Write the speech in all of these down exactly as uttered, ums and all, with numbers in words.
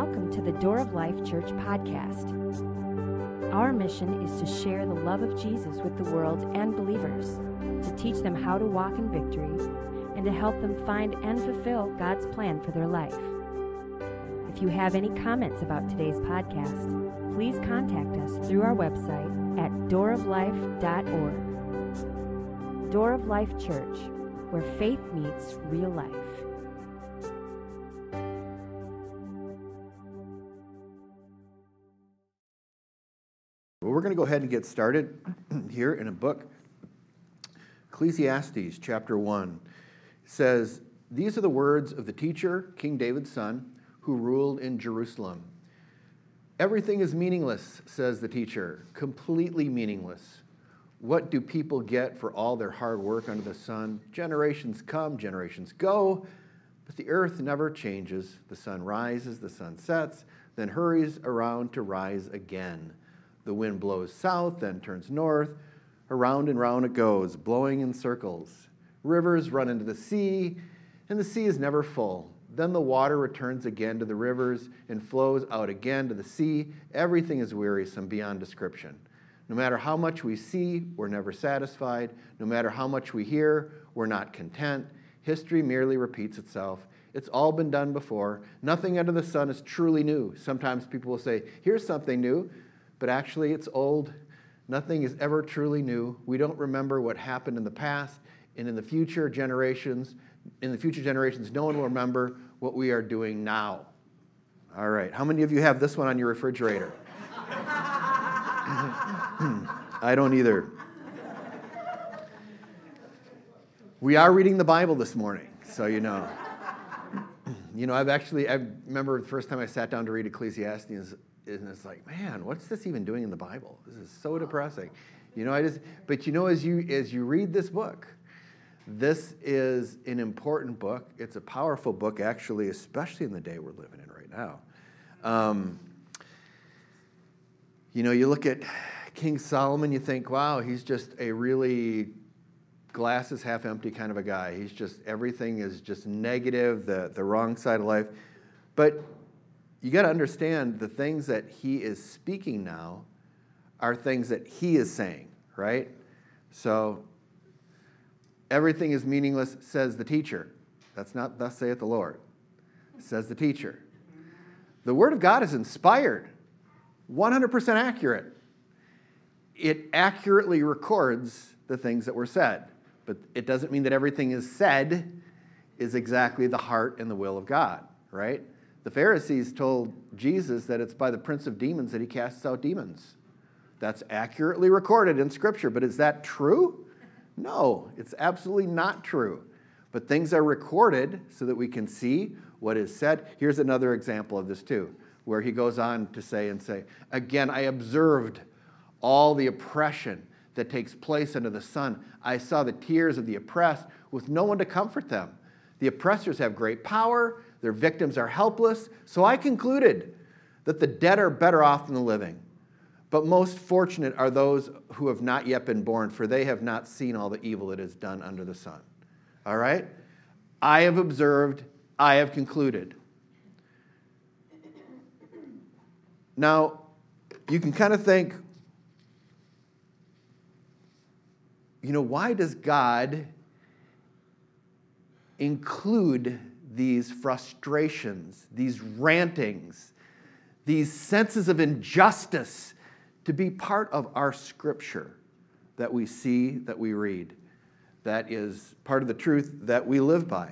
welcome to the Door of Life Church podcast. Our mission is to share the love of Jesus with the world and believers, to teach them how to walk in victory, and to help them find and fulfill God's plan for their life. If you have any comments about today's podcast, please contact us through our website at door of life dot org. Door of Life Church, where faith meets real life. Well, we're going to go ahead and get started here in a book. Ecclesiastes chapter one says, "These are the words of the teacher, King David's son, who ruled in Jerusalem. Everything is meaningless, says the teacher, completely meaningless. What do people get for all their hard work under the sun? Generations come, generations go, but the earth never changes. The sun rises, the sun sets, then hurries around to rise again. The wind blows south, then turns north. Around and round it goes, blowing in circles. Rivers run into the sea, and the sea is never full. Then the water returns again to the rivers and flows out again to the sea. Everything is wearisome beyond description. No matter how much we see, we're never satisfied. No matter how much we hear, we're not content. History merely repeats itself. It's all been done before. Nothing under the sun is truly new. Sometimes people will say, here's something new, but actually it's old. Nothing is ever truly new. We don't remember what happened in the past, and in the future generations, in the future generations, no one will remember what we are doing now." All right, how many of you have this one on your refrigerator? I don't either. We are reading the Bible this morning, so you know. You know, I've actually, I remember the first time I sat down to read Ecclesiastes, and it's like, man, what's this even doing in the Bible? This is so depressing. You know, I just, but you know, as you as you read this book, this is an important book. It's a powerful book, actually, especially in the day we're living in right now. Um, you know, you look at King Solomon, you think, wow, he's just a really glass is half empty kind of a guy. He's just, everything is just negative, the, the wrong side of life. But you got to understand the things that he is speaking now are things that he is saying, right? So, everything is meaningless, says the teacher. That's not thus saith the Lord, says the teacher. The Word of God is inspired, one hundred percent accurate. It accurately records the things that were said, but it doesn't mean that everything is said is exactly the heart and the will of God, right? The Pharisees told Jesus that it's by the prince of demons that he casts out demons. That's accurately recorded in Scripture, but is that true? No, it's absolutely not true. But things are recorded so that we can see what is said. Here's another example of this too, where he goes on to say and say, "Again, I observed all the oppression that takes place under the sun. I saw the tears of the oppressed with no one to comfort them. The oppressors have great power. Their victims are helpless. So I concluded that the dead are better off than the living. But most fortunate are those who have not yet been born, for they have not seen all the evil that is done under the sun." All right? I have observed, I have concluded. Now, you can kind of think, you know, why does God include these frustrations, these rantings, these senses of injustice to be part of our Scripture that we see, that we read, that is part of the truth that we live by?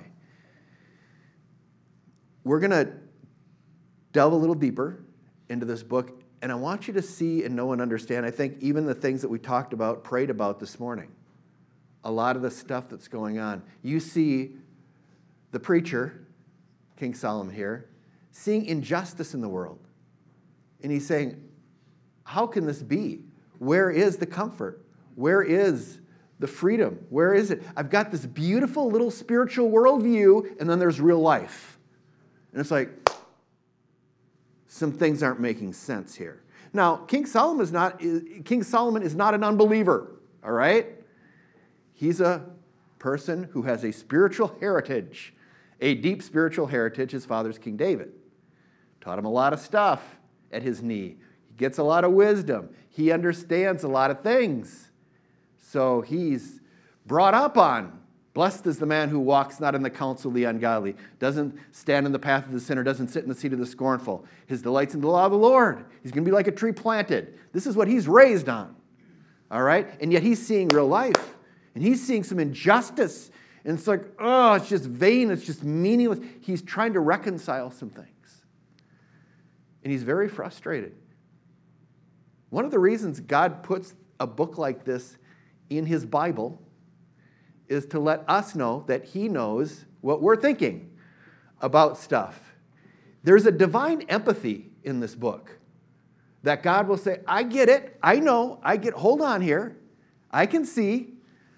We're going to delve a little deeper into this book, and I want you to see and know and understand, I think, even the things that we talked about, prayed about this morning. A lot of the stuff that's going on. You see the preacher, King Solomon here, seeing injustice in the world. And he's saying, how can this be? Where is the comfort? Where is the freedom? Where is it? I've got this beautiful little spiritual worldview, and then there's real life. And it's like, some things aren't making sense here. Now, King Solomon is not, King Solomon is not an unbeliever, all right? He's a person who has a spiritual heritage, a deep spiritual heritage. His father's King David. taught him a lot of stuff at his knee. He gets a lot of wisdom. He understands a lot of things. So he's brought up on, blessed is the man who walks not in the counsel of the ungodly, doesn't stand in the path of the sinner, doesn't sit in the seat of the scornful. His delight's in the law of the Lord. He's going to be like a tree planted. This is what he's raised on. All right? And yet he's seeing real life. And he's seeing some injustice. And it's like, oh, it's just vain. It's just meaningless. He's trying to reconcile some things. And he's very frustrated. One of the reasons God puts a book like this in his Bible is to let us know that he knows what we're thinking about stuff. There's a divine empathy in this book that God will say, I get it. I know. I get, hold on here. I can see.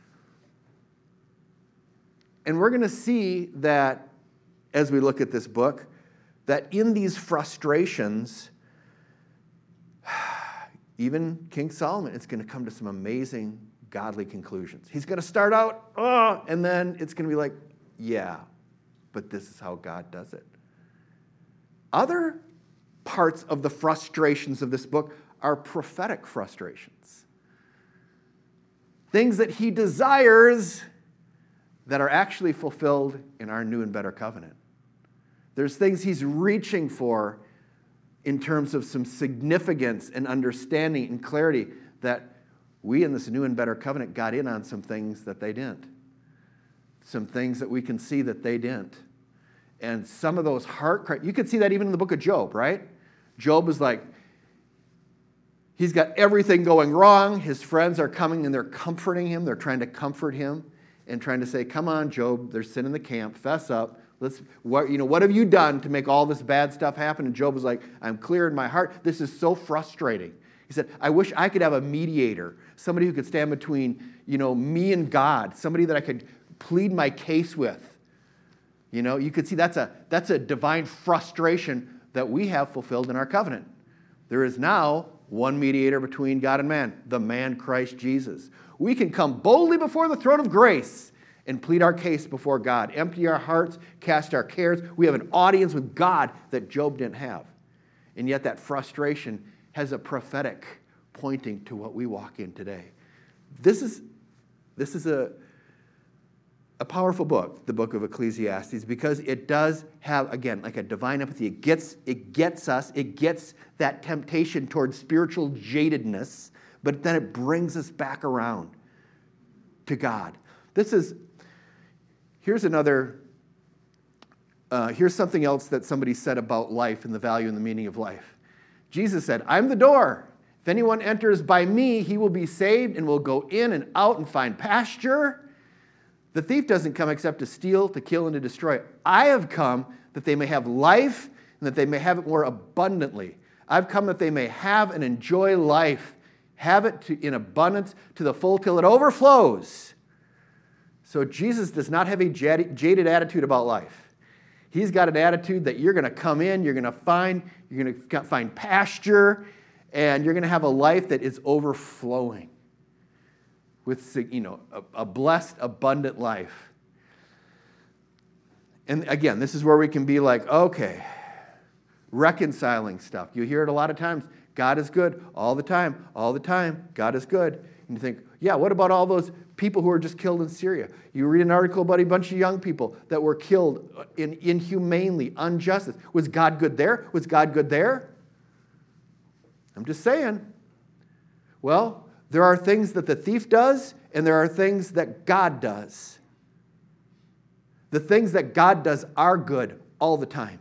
And we're going to see that as we look at this book, that in these frustrations, even King Solomon is going to come to some amazing godly conclusions. He's going to start out, oh, and then it's going to be like, yeah, but this is how God does it. Other parts of the frustrations of this book are prophetic frustrations. Things that he desires that are actually fulfilled in our new and better covenant. There's things he's reaching for in terms of some significance and understanding and clarity that we in this new and better covenant got in on some things that they didn't. Some things that we can see that they didn't. And some of those heart cries, you can see that even in the book of Job, right? Job is like, he's got everything going wrong. His friends are coming and they're comforting him. They're trying to comfort him and trying to say, come on, Job, there's sin in the camp. Fess up. Let's, what, you know, what have you done to make all this bad stuff happen? And Job was like, I'm clear in my heart. This is so frustrating. He said, I wish I could have a mediator, somebody who could stand between, you know, me and God, somebody that I could plead my case with. You know, you could see that's a, that's a divine frustration that we have fulfilled in our covenant. There is now one mediator between God and man, the man Christ Jesus. We can come boldly before the throne of grace and plead our case before God, empty our hearts, cast our cares. We have an audience with God that Job didn't have. And yet that frustration has a prophetic pointing to what we walk in today. This is, this is a, a powerful book, the book of Ecclesiastes, because it does have, again, like a divine empathy. It gets, it gets us, it gets that temptation towards spiritual jadedness, but then it brings us back around to God. This is, here's another, uh, here's something else that somebody said about life and the value and the meaning of life. Jesus said, I'm the door. If anyone enters by me, he will be saved and will go in and out and find pasture. The thief doesn't come except to steal, to kill, and to destroy. I have come that they may have life and that they may have it more abundantly. I've come that they may have and enjoy life, have it to, in abundance to the full till it overflows. So Jesus does not have a jaded attitude about life. He's got an attitude that you're going to come in, you're going to find, you're going to find pasture, and you're going to have a life that is overflowing with, you know, a, a blessed, abundant life. And again, this is where we can be like, okay, reconciling stuff. You hear it a lot of times. God is good all the time, all the time. God is good. And you think, yeah, what about all those people who were just killed in Syria? You read an article about a bunch of young people that were killed in, inhumanely, injustice. Was God good there? Was God good there? I'm just saying. Well, there are things that the thief does, and there are things that God does. The things that God does are good all the time.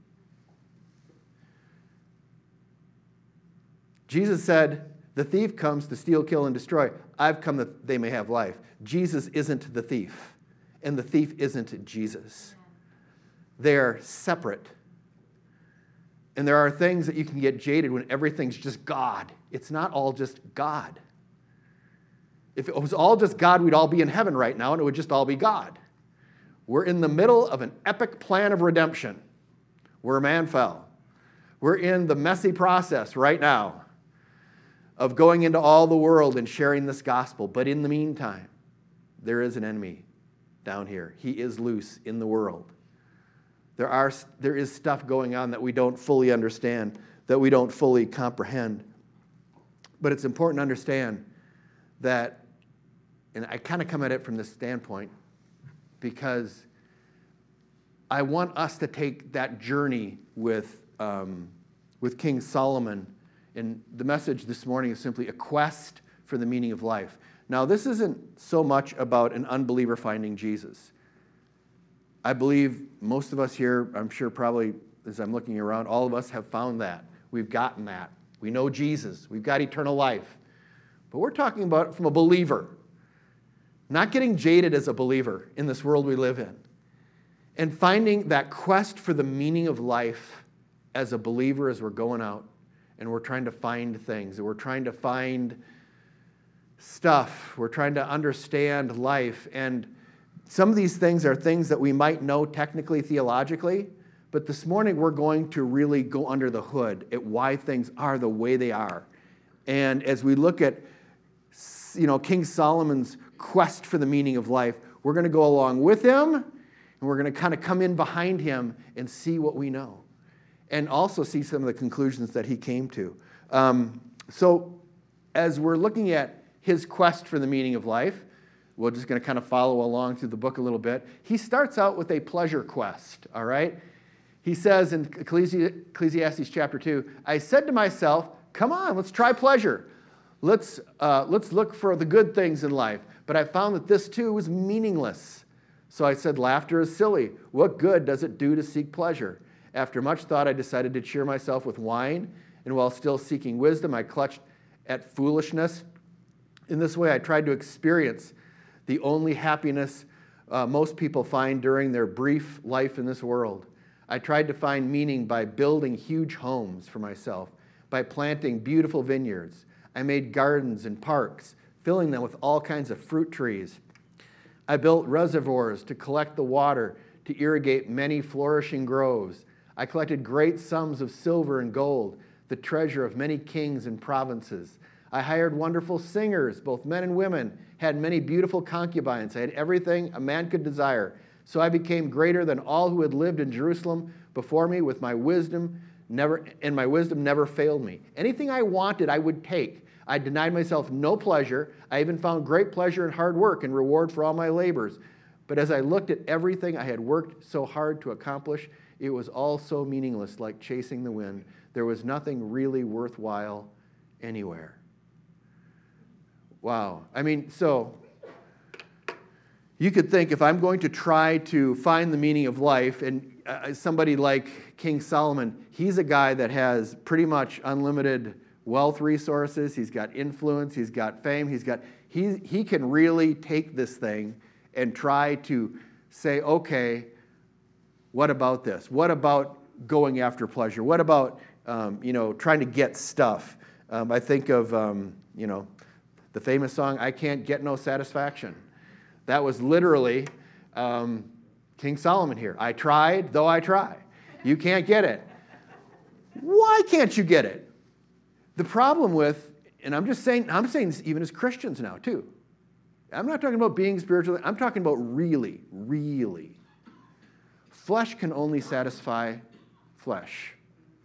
Jesus said, the thief comes to steal, kill, and destroy. I've come that they may have life. Jesus isn't the thief, and the thief isn't Jesus. They're separate. And there are things that you can get jaded when everything's just God. It's not all just God. If it was all just God, we'd all be in heaven right now, and it would just all be God. We're in the middle of an epic plan of redemption where man fell. We're in the messy process right now of going into all the world and sharing this gospel. But in the meantime, there is an enemy down here. He is loose in the world. There are, there is stuff going on that we don't fully understand, that we don't fully comprehend. But it's important to understand that, and I kind of come at it from this standpoint, because I want us to take that journey with, um, with King Solomon. And the message this morning is simply a quest for the meaning of life. Now, this isn't so much about an unbeliever finding Jesus. I believe most of us here, I'm sure probably as I'm looking around, all of us have found that. We've gotten that. We know Jesus. We've got eternal life. But we're talking about it from a believer. Not getting jaded as a believer in this world we live in. And finding that quest for the meaning of life as a believer as we're going out. And we're trying to find things. And we're trying to find stuff. We're trying to understand life. And some of these things are things that we might know technically, theologically, but this morning we're going to really go under the hood at why things are the way they are. And as we look at, you know, King Solomon's quest for the meaning of life, we're going to go along with him, and we're going to kind of come in behind him and see what we know, and also see some of the conclusions that he came to. Um, so as we're looking at his quest for the meaning of life, we're just going to kind of follow along through the book a little bit. He starts out with a pleasure quest, all right? He says in Ecclesiastes chapter two, I said to myself, come on, let's try pleasure. Let's, uh, let's look for the good things in life. But I found that this too was meaningless. So I said, laughter is silly. What good does it do to seek pleasure? After much thought, I decided to cheer myself with wine. And while still seeking wisdom, I clutched at foolishness. In this way, I tried to experience the only happiness uh, most people find during their brief life in this world. I tried to find meaning by building huge homes for myself, by planting beautiful vineyards. I made gardens and parks, filling them with all kinds of fruit trees. I built reservoirs to collect the water to irrigate many flourishing groves. I collected great sums of silver and gold, the treasure of many kings and provinces. I hired wonderful singers, both men and women, had many beautiful concubines. I had everything a man could desire. So I became greater than all who had lived in Jerusalem before me, with my wisdom never, and my wisdom never failed me. Anything I wanted, I would take. I denied myself no pleasure. I even found great pleasure in hard work and reward for all my labors. But as I looked at everything I had worked so hard to accomplish, it was all so meaningless, like chasing the wind. There was nothing really worthwhile anywhere. Wow. I mean, so you could think, if I'm going to try to find the meaning of life, and uh, somebody like King Solomon, he's a guy that has pretty much unlimited wealth resources. He's got influence. He's got fame. He's got, he, he can really take this thing and try to say, okay, what about this? What about going after pleasure? What about, um, you know, trying to get stuff? Um, I think of, um, you know, the famous song, I Can't Get No Satisfaction. That was literally um, King Solomon here. I tried, though I try. You can't get it. Why can't you get it? The problem with, and I'm just saying, I'm saying this even as Christians now too. I'm not talking about being spiritual. I'm talking about really, really. Flesh can only satisfy flesh.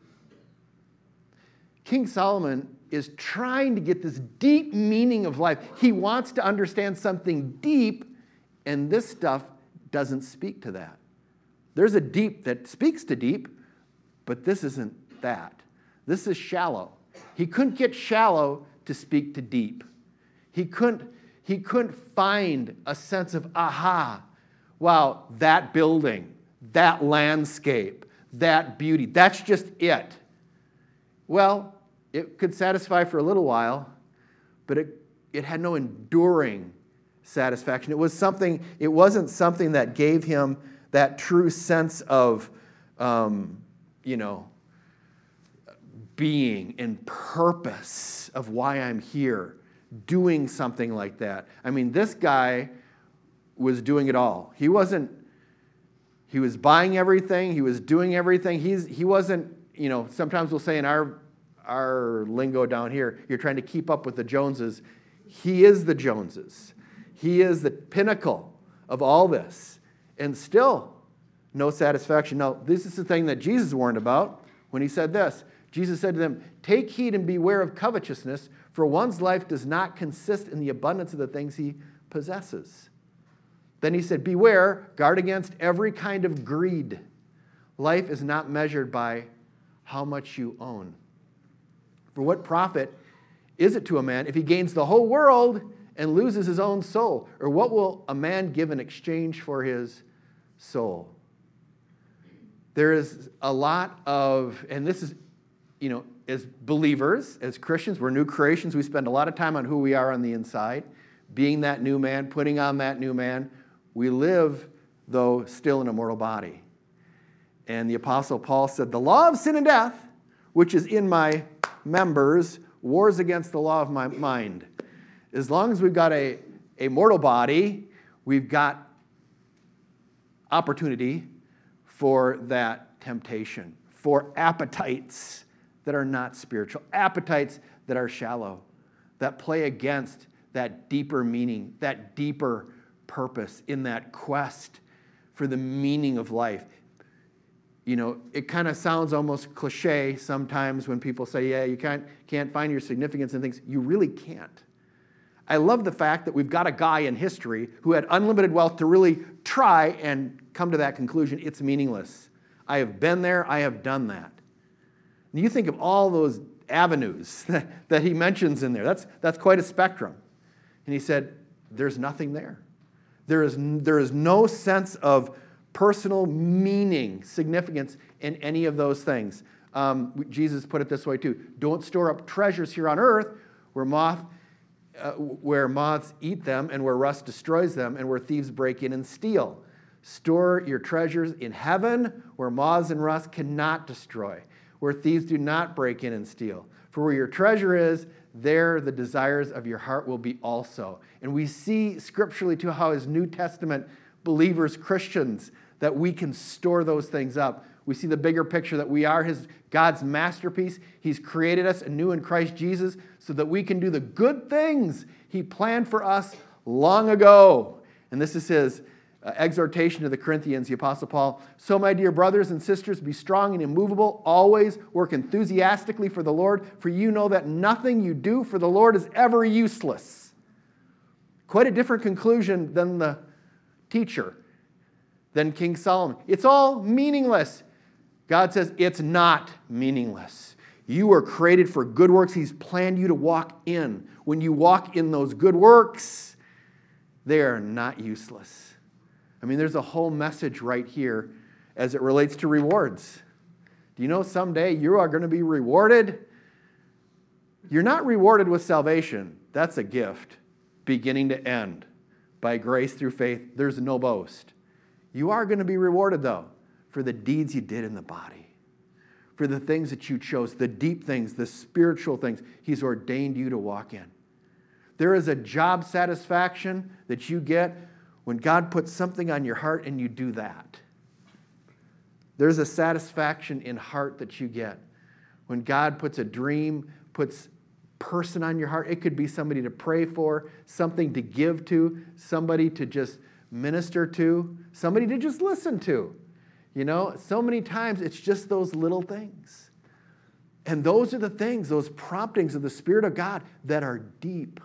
King Solomon is trying to get this deep meaning of life. He wants to understand something deep, and this stuff doesn't speak to that. There's a deep that speaks to deep, but this isn't that. This is shallow. He couldn't get shallow to speak to deep. He couldn't, he couldn't find a sense of, aha, wow, that building, that landscape, that beauty, that's just it. Well, it could satisfy for a little while, but it, it had no enduring satisfaction. It was something, it wasn't something that gave him that true sense of, um, you know, being and purpose of why I'm here, doing something like that. I mean, this guy was doing it all. He wasn't, he was buying everything, he was doing everything. He's, he wasn't, you know, sometimes we'll say in our our lingo down here, you're trying to keep up with the Joneses. He is the Joneses. He is the pinnacle of all this. And still, no satisfaction. Now, this is the thing that Jesus warned about when he said this. Jesus said to them, take heed and beware of covetousness, for one's life does not consist in the abundance of the things he possesses. Then he said, beware, guard against every kind of greed. Life is not measured by how much you own. For what profit is it to a man if he gains the whole world and loses his own soul? Or what will a man give in exchange for his soul? There is a lot of, and this is, you know, as believers, as Christians, we're new creations. We spend a lot of time on who we are on the inside, being that new man, putting on that new man. We live, though, still in a mortal body. And the Apostle Paul said, the law of sin and death, which is in my members, wars against the law of my mind. As long as we've got a, a mortal body, we've got opportunity for that temptation, for appetites that are not spiritual, appetites that are shallow, that play against that deeper meaning, that deeper purpose in that quest for the meaning of life. You know, it kind of sounds almost cliche sometimes when people say, yeah, you can't, can't find your significance in things. You really can't. I love the fact that we've got a guy in history who had unlimited wealth to really try and come to that conclusion. It's meaningless. I have been there. I have done that. And you think of all those avenues that he mentions in there. That's, that's quite a spectrum. And he said, there's nothing there. There is, there is no sense of personal meaning, significance in any of those things. Um, Jesus put it this way too. Don't store up treasures here on earth where moth, uh, where moths eat them and where rust destroys them and where thieves break in and steal. Store your treasures in heaven where moths and rust cannot destroy, where thieves do not break in and steal. For where your treasure is, there the desires of your heart will be also. And we see scripturally too how as New Testament believers, Christians, that we can store those things up. We see the bigger picture that we are his God's masterpiece. He's created us anew in Christ Jesus so that we can do the good things he planned for us long ago. And this is his uh, exhortation to the Corinthians, the Apostle Paul. So, my dear brothers and sisters, be strong and immovable. Always work enthusiastically for the Lord, for you know that nothing you do for the Lord is ever useless. Quite a different conclusion than the teacher, than King Solomon. It's all meaningless. God says it's not meaningless. You were created for good works he's planned you to walk in. When you walk in those good works, they are not useless. I mean, there's a whole message right here as it relates to rewards. Do you know someday you are going to be rewarded? You're not rewarded with salvation. That's a gift, beginning to end. By grace through faith, there's no boast. You are going to be rewarded, though, for the deeds you did in the body, for the things that you chose, the deep things, the spiritual things he's ordained you to walk in. There is a job satisfaction that you get when God puts something on your heart and you do that. There's a satisfaction in heart that you get when God puts a dream, puts person on your heart. It could be somebody to pray for, something to give to, somebody to just minister to, somebody to just listen to. You know, so many times it's just those little things. And those are the things, those promptings of the Spirit of God that are deep.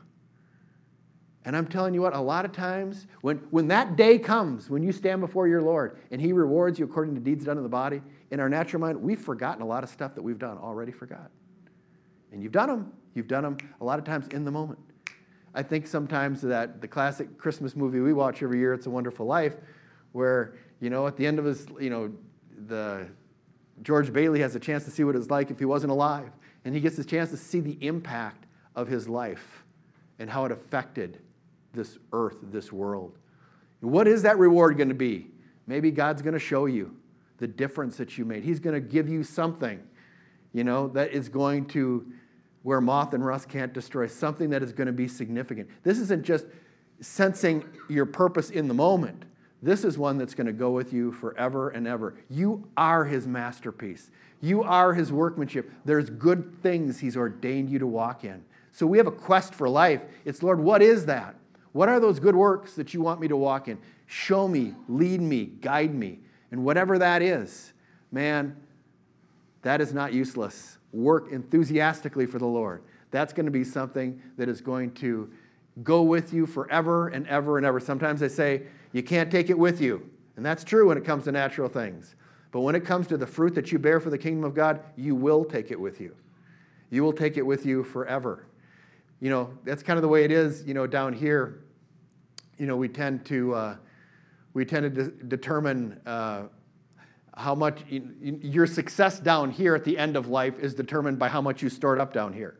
And I'm telling you what, a lot of times, when, when that day comes, when you stand before your Lord and he rewards you according to deeds done in the body, in our natural mind, we've forgotten a lot of stuff that we've done, already forgot. And you've done them. You've done them a lot of times in the moment. I think sometimes that the classic Christmas movie we watch every year, It's a Wonderful Life, where, you know, at the end of his, you know, the George Bailey has a chance to see what it's like if he wasn't alive. And he gets a chance to see the impact of his life and how it affected this earth, this world. What is that reward going to be? Maybe God's going to show you the difference that you made. He's going to give you something, you know, that is going to, where moth and rust can't destroy, something that is going to be significant. This isn't just sensing your purpose in the moment. This is one that's going to go with you forever and ever. You are his masterpiece. You are his workmanship. There's good things he's ordained you to walk in. So we have a quest for life. It's, Lord, what is that? What are those good works that you want me to walk in? Show me, lead me, guide me. And whatever that is, man, that is not useless. Work enthusiastically for the Lord. That's going to be something that is going to go with you forever and ever and ever. Sometimes they say, you can't take it with you. And that's true when it comes to natural things. But when it comes to the fruit that you bear for the kingdom of God, you will take it with you. You will take it with you forever. You know, that's kind of the way it is, you know, down here. You know, we tend to, uh, we tend to de- determine uh, how much, you, your success down here at the end of life is determined by how much you stored up down here.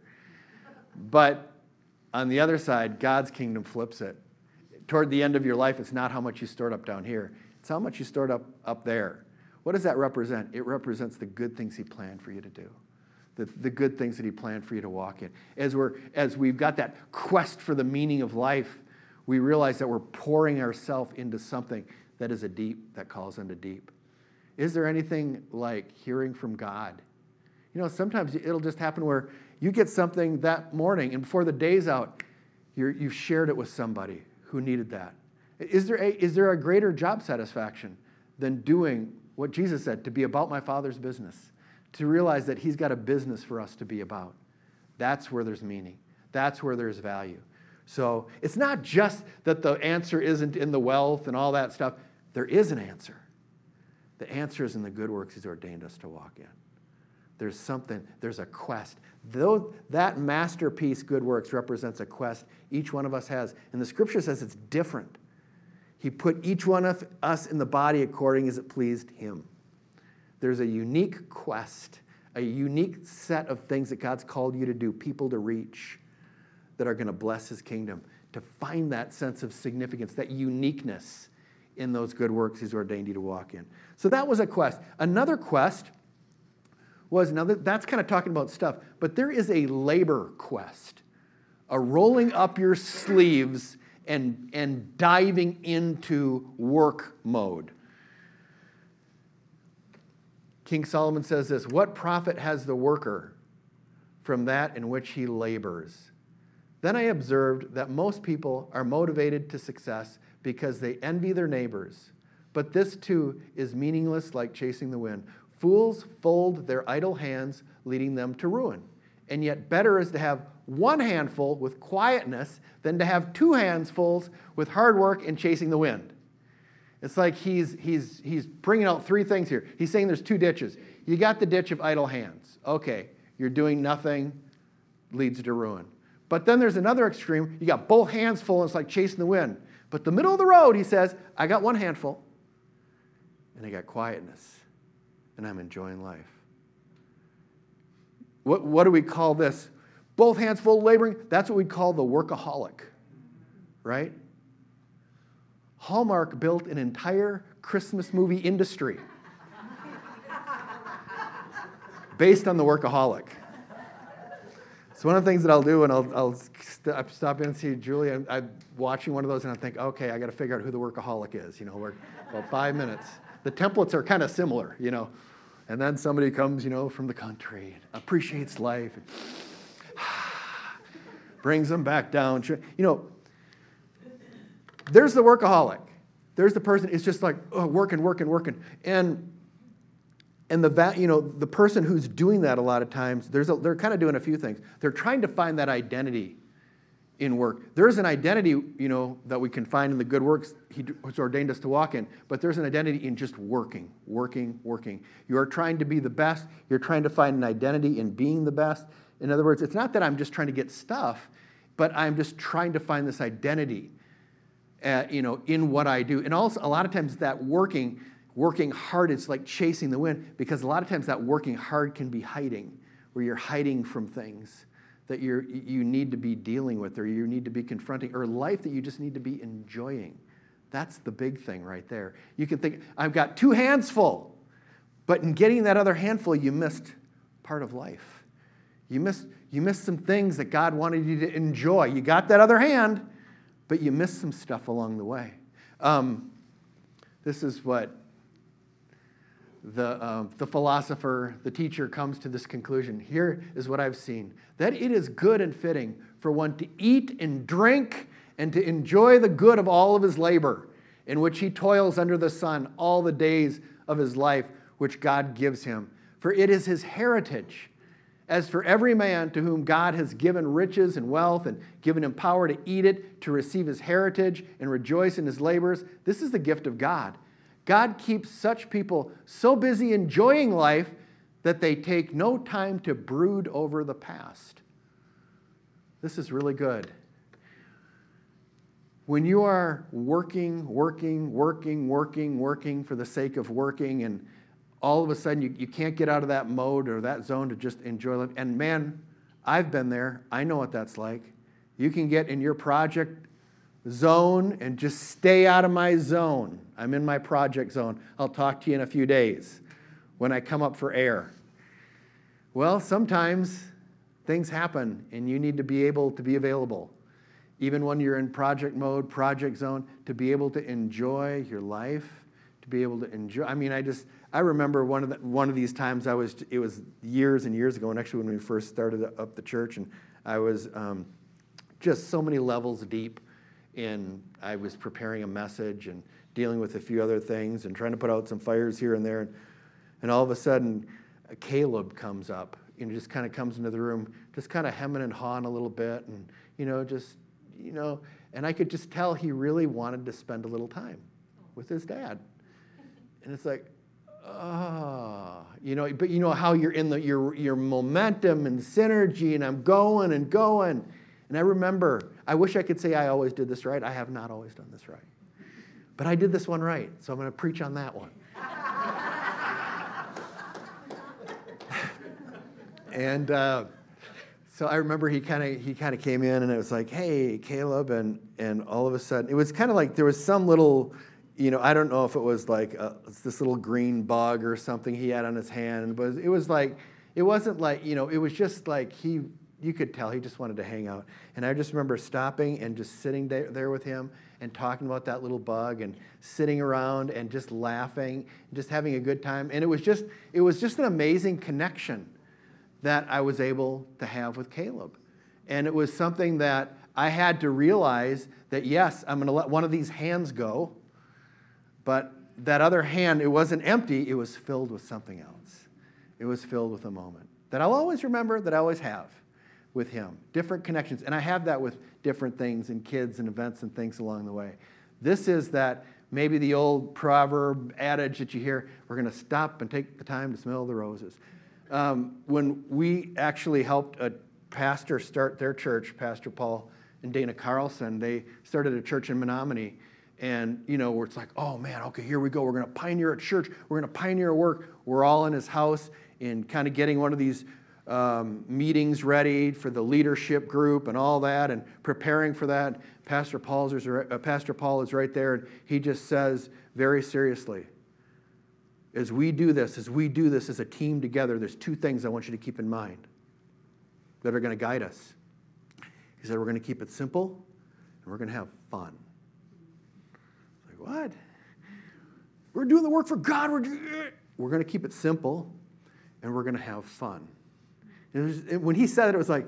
But on the other side, God's kingdom flips it. Toward the end of your life, it's not how much you stored up down here. It's how much you stored up up there. What does that represent? It represents the good things he planned for you to do. The, the good things that he planned for you to walk in. As, we're, as we've got that quest for the meaning of life, we realize that we're pouring ourselves into something that is a deep, that calls into deep. Is there anything like hearing from God? You know, sometimes it'll just happen where you get something that morning, and before the day's out, you're, you've shared it with somebody who needed that. Is there, a, is there a greater job satisfaction than doing what Jesus said, to be about my Father's business, to realize that he's got a business for us to be about? That's where there's meaning. That's where there's value. So it's not just that the answer isn't in the wealth and all that stuff. There is an answer. The answer is in the good works he's ordained us to walk in. There's something, there's a quest. Though that masterpiece, good works, represents a quest each one of us has. And the scripture says it's different. He put each one of us in the body according as it pleased him. There's a unique quest, a unique set of things that God's called you to do, people to reach, that are going to bless his kingdom, to find that sense of significance, that uniqueness in those good works he's ordained you to walk in. So that was a quest. Another quest was, now that's kind of talking about stuff, but there is a labor quest, a rolling up your sleeves and, and diving into work mode. King Solomon says this, what profit has the worker from that in which he labors? Then I observed that most people are motivated to success because they envy their neighbors. But this too is meaningless like chasing the wind. Fools fold their idle hands, leading them to ruin. And yet better is to have one handful with quietness than to have two handsfuls with hard work and chasing the wind. It's like he's, he's, he's bringing out three things here. He's saying there's two ditches. You got the ditch of idle hands. Okay, you're doing nothing, leads to ruin. But then there's another extreme. You got both hands full, and it's like chasing the wind. But the middle of the road, he says, I got one handful, and I got quietness, and I'm enjoying life. What, what do we call this? Both hands full laboring? That's what we call the workaholic, right? Hallmark built an entire Christmas movie industry based on the workaholic. So one of the things that I'll do, and I'll, I'll st- stop in and see Julie, I'm, I'm watching one of those, and I think, okay, I got to figure out who the workaholic is. You know, we're about five minutes. The templates are kind of similar, you know. And then somebody comes, you know, from the country, appreciates life, and brings them back down. You know, there's the workaholic. There's the person, it's just like, oh, working, working, working. And and the you know the person who's doing that a lot of times, there's a, they're kind of doing a few things. They're trying to find that identity in work. There's an identity, you know, that we can find in the good works he has ordained us to walk in, but there's an identity in just working, working, working. You are trying to be the best. You're trying to find an identity in being the best. In other words, it's not that I'm just trying to get stuff, but I'm just trying to find this identity, uh, you know, in what I do. And also, a lot of times that working, working hard, it's like chasing the wind, because a lot of times that working hard can be hiding, where you're hiding from things that you're, you need to be dealing with, or you need to be confronting, or life that you just need to be enjoying. That's the big thing right there. You can think, I've got two hands full, but in getting that other handful, you missed part of life. You missed, you missed some things that God wanted you to enjoy. You got that other hand, but you missed some stuff along the way. Um, this is what the, um, the philosopher, the teacher comes to this conclusion. Here is what I've seen, that it is good and fitting for one to eat and drink and to enjoy the good of all of his labor, in which he toils under the sun all the days of his life, which God gives him. For it is his heritage. As for every man to whom God has given riches and wealth and given him power to eat it, to receive his heritage and rejoice in his labors, this is the gift of God. God keeps such people so busy enjoying life that they take no time to brood over the past. This is really good. When you are working, working, working, working, working for the sake of working, and all of a sudden you, you can't get out of that mode or that zone to just enjoy life. And man, I've been there. I know what that's like. You can get in your project zone and just stay out of my zone. I'm in my project zone. I'll talk to you in a few days when I come up for air. Well, sometimes things happen and you need to be able to be available. Even when you're in project mode, project zone, to be able to enjoy your life, to be able to enjoy. I mean, I just, I remember one of the, one of these times I was, it was years and years ago, and actually when we first started up the church, and I was um, just so many levels deep in, I was preparing a message and dealing with a few other things and trying to put out some fires here and there, and, and all of a sudden, Caleb comes up, and just kind of comes into the room, just kind of hemming and hawing a little bit, and, you know, just, you know, and I could just tell he really wanted to spend a little time with his dad. And it's like, oh, you know, but you know how you're in the your your momentum and synergy, and I'm going and going. And I remember, I wish I could say I always did this right. I have not always done this right. But I did this one right, so I'm going to preach on that one. and uh, so I remember he kind of he kind of came in, and it was like, hey, Caleb, and and all of a sudden, it was kind of like there was some little, you know, I don't know if it was like a, this little green bug or something he had on his hand, but it was like, it wasn't like, you know, it was just like he, you could tell he just wanted to hang out. And I just remember stopping and just sitting there, there with him and talking about that little bug and sitting around and just laughing, and just having a good time. And it was just, it was just an amazing connection that I was able to have with Caleb. And it was something that I had to realize that, yes, I'm going to let one of these hands go. But that other hand, it wasn't empty, it was filled with something else. It was filled with a moment that I'll always remember, that I always have with him. Different connections. And I have that with different things and kids and events and things along the way. This is that maybe the old proverb adage that you hear, we're going to stop and take the time to smell the roses. Um, when we actually helped a pastor start their church, Pastor Paul and Dana Carlson, they started a church in Menominee. And, you know, where it's like, oh, man, okay, here we go. We're going to pioneer a church. We're going to pioneer a work. We're all in his house and kind of getting one of these um, meetings ready for the leadership group and all that and preparing for that. Pastor, Paul's is, uh, Pastor Paul is right there, and he just says very seriously, as we do this, as we do this as a team together, there's two things I want you to keep in mind that are going to guide us. He said, we're going to keep it simple, and we're going to have fun. What? We're doing the work for God. We're, we're going to keep it simple, and we're going to have fun. And it was, it, when he said it, it was like,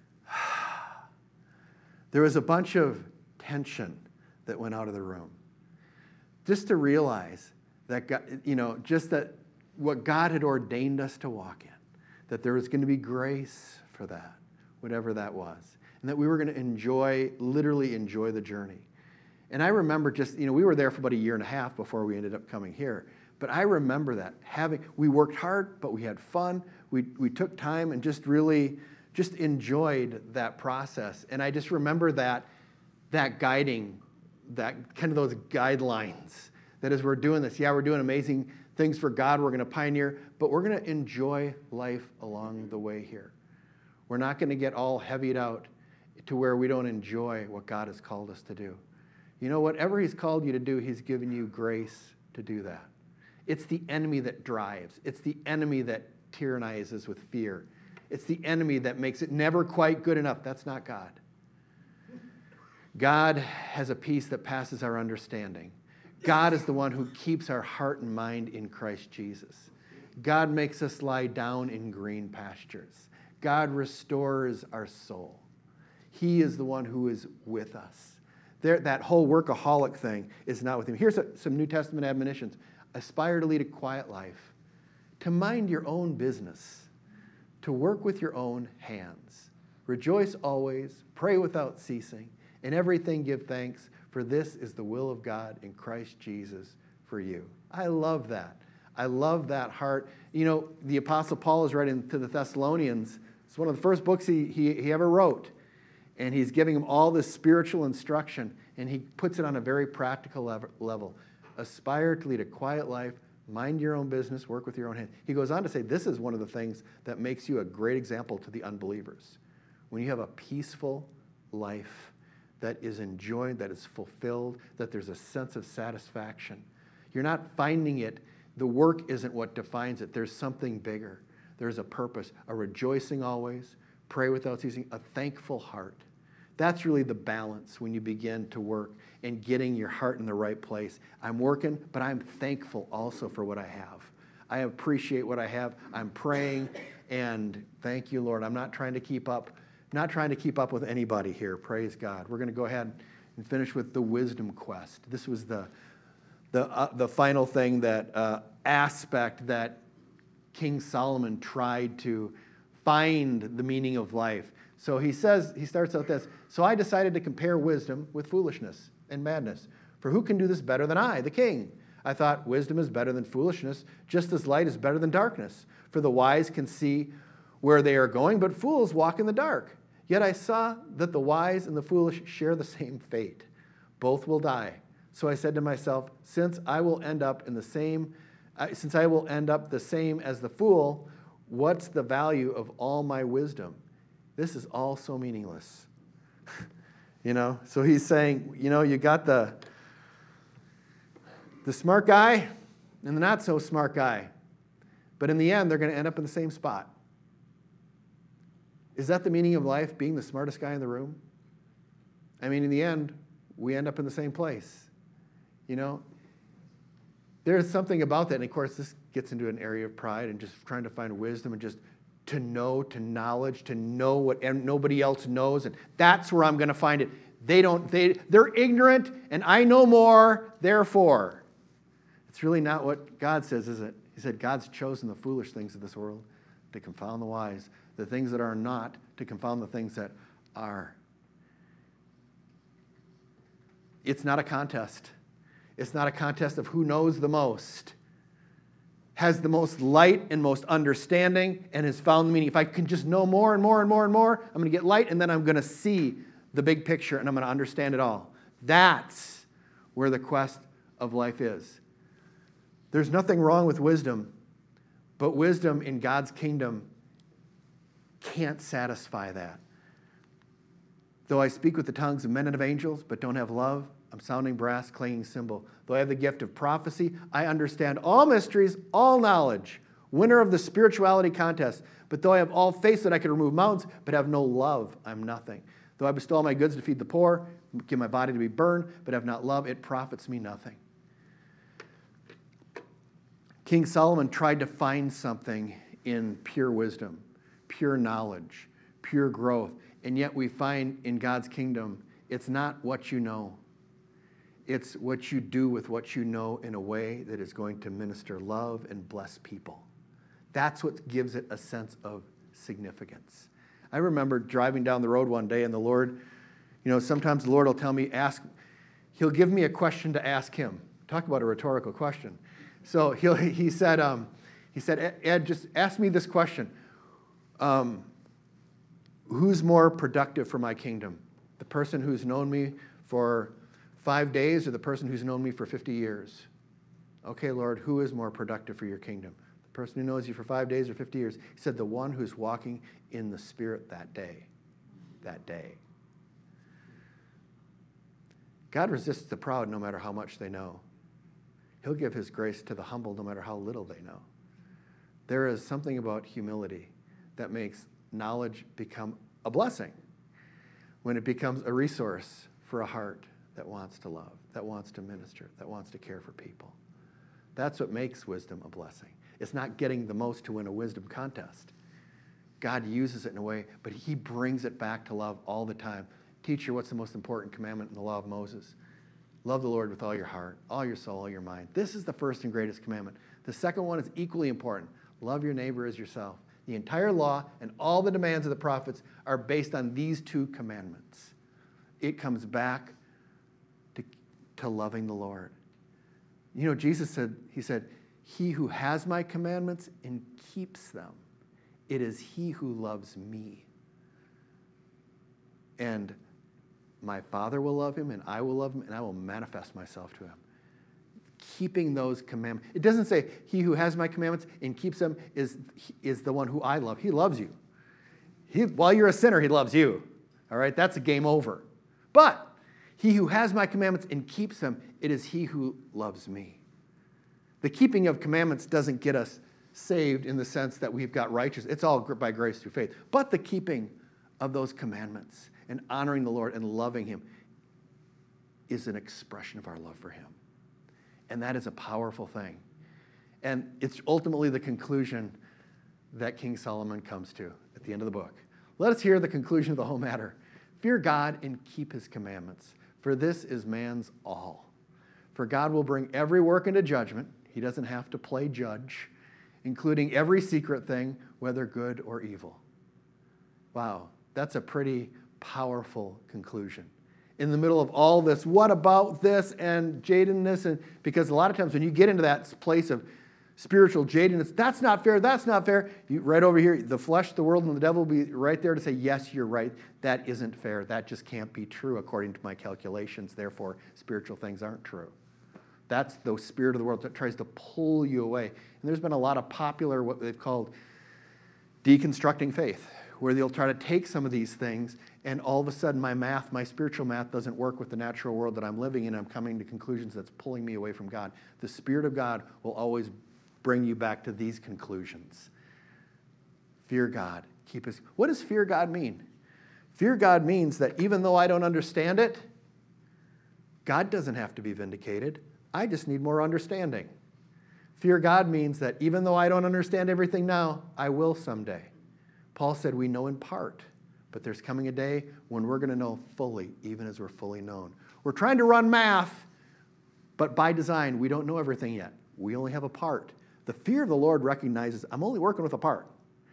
there was a bunch of tension that went out of the room. Just to realize that, God, you know, just that what God had ordained us to walk in, that there was going to be grace for that, whatever that was, and that we were going to enjoy, literally enjoy the journey. And I remember just, you know, we were there for about a year and a half before we ended up coming here. But I remember that having, we worked hard, but we had fun. We we took time and just really just enjoyed that process. And I just remember that, that guiding, that kind of those guidelines, that as we're doing this, yeah, we're doing amazing things for God. We're going to pioneer, but we're going to enjoy life along the way here. We're not going to get all heavied out to where we don't enjoy what God has called us to do. You know, whatever he's called you to do, he's given you grace to do that. It's the enemy that drives. It's the enemy that tyrannizes with fear. It's the enemy that makes it never quite good enough. That's not God. God has a peace that passes our understanding. God is the one who keeps our heart and mind in Christ Jesus. God makes us lie down in green pastures. God restores our soul. He is the one who is with us. There, that whole workaholic thing is not with him. Here's a, some New Testament admonitions. Aspire to lead a quiet life, to mind your own business, to work with your own hands. Rejoice always, pray without ceasing, in everything give thanks, for this is the will of God in Christ Jesus for you. I love that. I love that heart. You know, the Apostle Paul is writing to the Thessalonians. It's one of the first books he, he, he ever wrote. And he's giving them all this spiritual instruction, and he puts it on a very practical level. Aspire to lead a quiet life, mind your own business, work with your own hands. He goes on to say this is one of the things that makes you a great example to the unbelievers. When you have a peaceful life that is enjoyed, that is fulfilled, that there's a sense of satisfaction. You're not finding it. The work isn't what defines it. There's something bigger. There's a purpose, a rejoicing always, pray without ceasing, a thankful heart. That's really the balance when you begin to work and getting your heart in the right place. I'm working, but I'm thankful also for what I have. I appreciate what I have. I'm praying, and thank you, Lord. I'm not trying to keep up, not trying to keep up with anybody here. Praise God. We're going to go ahead and finish with the wisdom quest. This was the the uh, the final thing, that uh, aspect that King Solomon tried to find the meaning of life. So he says, he starts out this, so I decided to compare wisdom with foolishness and madness. For who can do this better than I, the king? I thought wisdom is better than foolishness, just as light is better than darkness. For the wise can see where they are going, but fools walk in the dark. Yet I saw that the wise and the foolish share the same fate. Both will die. So I said to myself, since I will end up in the same, uh, since I will end up the same as the fool, what's the value of all my wisdom? This is all so meaningless. You know, so he's saying, you know, you got the the smart guy and the not so smart guy. But in the end, they're going to end up in the same spot. Is that the meaning of life, being the smartest guy in the room? I mean, in the end, we end up in the same place. You know, there's something about that. And of course, this gets into an area of pride and just trying to find wisdom and just to know, to knowledge, to know what nobody else knows. And that's where I'm going to find it. They don't, they, they're ignorant and I know more, therefore. It's really not what God says, is it? He said, God's chosen the foolish things of this world to confound the wise, the things that are not to confound the things that are. It's not a contest. It's not a contest of who knows the most, has the most light and most understanding, and has found the meaning. If I can just know more and more and more and more, I'm going to get light, and then I'm going to see the big picture, and I'm going to understand it all. That's where the quest of life is. There's nothing wrong with wisdom, but wisdom in God's kingdom can't satisfy that. Though I speak with the tongues of men and of angels, but don't have love, I'm sounding brass, clanging cymbal. Though I have the gift of prophecy, I understand all mysteries, all knowledge, winner of the spirituality contest. But though I have all faith that I can remove mountains, but have no love, I'm nothing. Though I bestow all my goods to feed the poor, give my body to be burned, but have not love, it profits me nothing. King Solomon tried to find something in pure wisdom, pure knowledge, pure growth. And yet we find in God's kingdom, it's not what you know. It's what you do with what you know in a way that is going to minister love and bless people. That's what gives it a sense of significance. I remember driving down the road one day and the Lord, you know, sometimes the Lord will tell me, ask, he'll give me a question to ask him. Talk about a rhetorical question. So he'll, he said, um, he said, Ed, just ask me this question. Um, who's more productive for my kingdom? The person who's known me for five days or the person who's known me for fifty years? Okay, Lord, who is more productive for your kingdom? The person who knows you for five days or fifty years? He said, the one who's walking in the Spirit that day. That day. God resists the proud no matter how much they know. He'll give his grace to the humble no matter how little they know. There is something about humility that makes knowledge become a blessing when it becomes a resource for a heart that wants to love, that wants to minister, that wants to care for people. That's what makes wisdom a blessing. It's not getting the most to win a wisdom contest. God uses it in a way, but he brings it back to love all the time. Teacher, what's the most important commandment in the law of Moses? Love the Lord with all your heart, all your soul, all your mind. This is the first and greatest commandment. The second one is equally important. Love your neighbor as yourself. The entire law and all the demands of the prophets are based on these two commandments. It comes back to, to loving the Lord. You know, Jesus said, he said, he who has my commandments and keeps them, it is he who loves me. And my Father will love him, and I will love him, and I will manifest myself to him. Keeping those commandments. It doesn't say he who has my commandments and keeps them is, is the one who I love. He loves you. He, while you're a sinner, he loves you. All right? That's a game over. But he who has my commandments and keeps them, it is he who loves me. The keeping of commandments doesn't get us saved in the sense that we've got righteous. It's all by grace through faith. But the keeping of those commandments and honoring the Lord and loving him is an expression of our love for him. And that is a powerful thing. And it's ultimately the conclusion that King Solomon comes to at the end of the book. Let us hear the conclusion of the whole matter. Fear God and keep his commandments, for this is man's all. For God will bring every work into judgment. He doesn't have to play judge, including every secret thing, whether good or evil. Wow, that's a pretty powerful conclusion. In the middle of all this, what about this and jadedness? And because a lot of times when you get into that place of spiritual jadedness, that's not fair, that's not fair. You, right over here, the flesh, the world, and the devil will be right there to say, yes, you're right. That isn't fair. That just can't be true according to my calculations. Therefore, spiritual things aren't true. That's the spirit of the world that tries to pull you away. And there's been a lot of popular, what they've called deconstructing faith, where they'll try to take some of these things, and all of a sudden my math, my spiritual math doesn't work with the natural world that I'm living in. I'm coming to conclusions that's pulling me away from God. The Spirit of God will always bring you back to these conclusions. Fear God. Keep his. What does fear God mean? Fear God means that even though I don't understand it, God doesn't have to be vindicated. I just need more understanding. Fear God means that even though I don't understand everything now, I will someday. Paul said we know in part, but there's coming a day when we're going to know fully, even as we're fully known. We're trying to run math, but by design, we don't know everything yet. We only have a part. The fear of the Lord recognizes I'm only working with a part.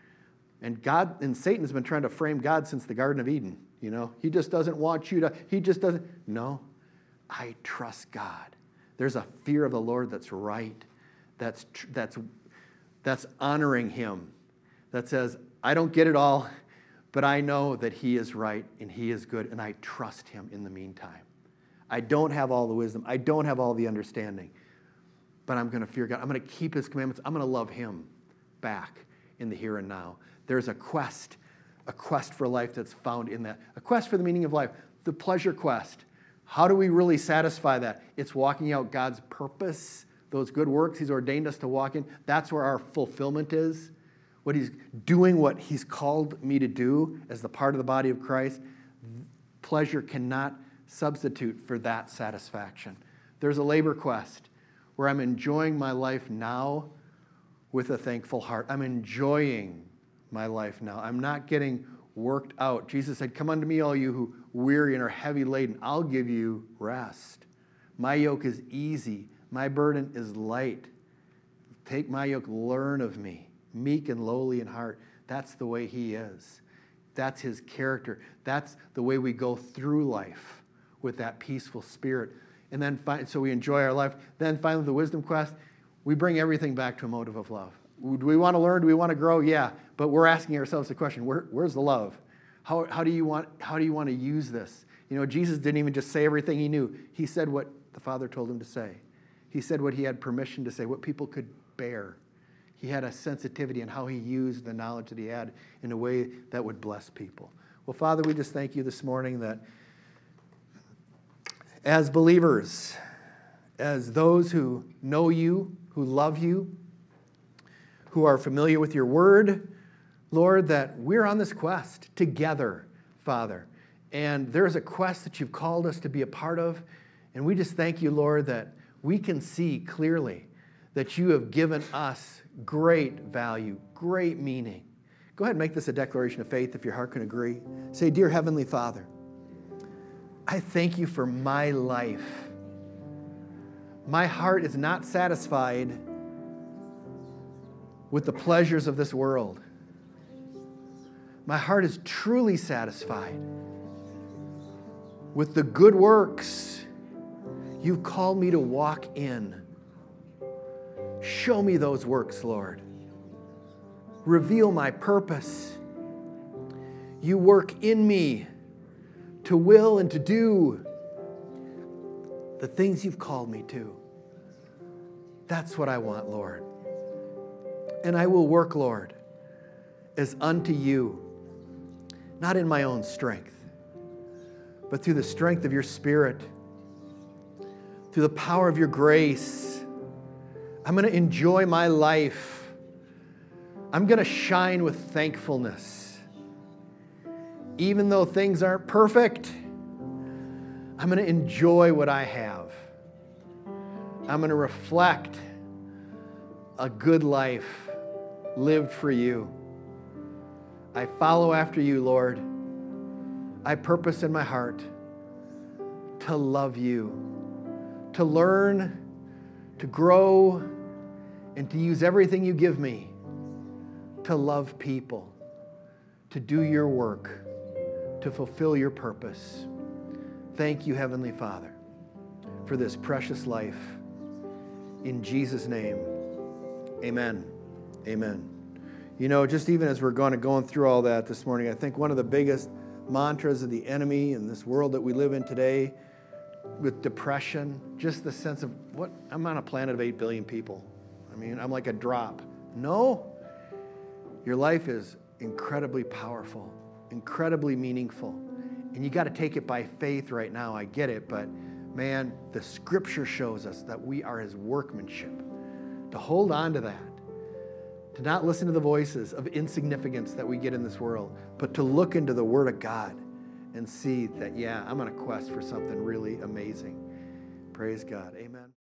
And God and Satan has been trying to frame God since the Garden of Eden. You know, he just doesn't want you to, he just doesn't. No, I trust God. There's a fear of the Lord that's right, that's that's that's honoring him, that says, I don't get it all, but I know that he is right and he is good, and I trust him in the meantime. I don't have all the wisdom. I don't have all the understanding, but I'm going to fear God. I'm going to keep his commandments. I'm going to love him back in the here and now. There's a quest, a quest for life that's found in that, a quest for the meaning of life, the pleasure quest. How do we really satisfy that? It's walking out God's purpose, those good works he's ordained us to walk in. That's where our fulfillment is. What he's doing, what he's called me to do as the part of the body of Christ. Pleasure cannot substitute for that satisfaction. There's a labor quest where I'm enjoying my life now with a thankful heart. I'm enjoying my life now. I'm not getting worked out. Jesus said, come unto me, all you who weary and are heavy laden. I'll give you rest. My yoke is easy. My burden is light. Take my yoke, learn of me. Meek and lowly in heart. That's the way he is. That's his character. That's the way we go through life with that peaceful spirit. And then, find, so we enjoy our life. Then finally, the wisdom quest, we bring everything back to a motive of love. Do we want to learn? Do we want to grow? Yeah. But we're asking ourselves the question, where, where's the love? How, how, do you want, how do you want to use this? You know, Jesus didn't even just say everything he knew. He said what the Father told him to say. He said what he had permission to say, what people could bear. He had a sensitivity in how he used the knowledge that he had in a way that would bless people. Well, Father, we just thank you this morning that as believers, as those who know you, who love you, who are familiar with your word, Lord, that we're on this quest together, Father. And there's a quest that you've called us to be a part of. And we just thank you, Lord, that we can see clearly that you have given us great value, great meaning. Go ahead and make this a declaration of faith if your heart can agree. Say, dear Heavenly Father, I thank you for my life. My heart is not satisfied with the pleasures of this world. My heart is truly satisfied with the good works you've called me to walk in. Show me those works, Lord. Reveal my purpose. You work in me to will and to do the things you've called me to. That's what I want, Lord. And I will work, Lord, as unto you, not in my own strength, but through the strength of your Spirit, through the power of your grace. I'm going to enjoy my life. I'm going to shine with thankfulness. Even though things aren't perfect, I'm going to enjoy what I have. I'm going to reflect a good life lived for you. I follow after you, Lord. I purpose in my heart to love you, to learn, to grow, and to use everything you give me to love people, to do your work, to fulfill your purpose. Thank you, Heavenly Father, for this precious life. In Jesus' name, amen. Amen. You know, just even as we're going to going through all that this morning, I think one of the biggest mantras of the enemy in this world that we live in today with depression, just the sense of, what, I'm on a planet of eight billion people. I mean, I'm like a drop. No, your life is incredibly powerful, incredibly meaningful, and you got to take it by faith right now. I get it, but man, the Scripture shows us that we are His workmanship. To hold on to that, to not listen to the voices of insignificance that we get in this world, but to look into the Word of God and see that, yeah, I'm on a quest for something really amazing. Praise God. Amen.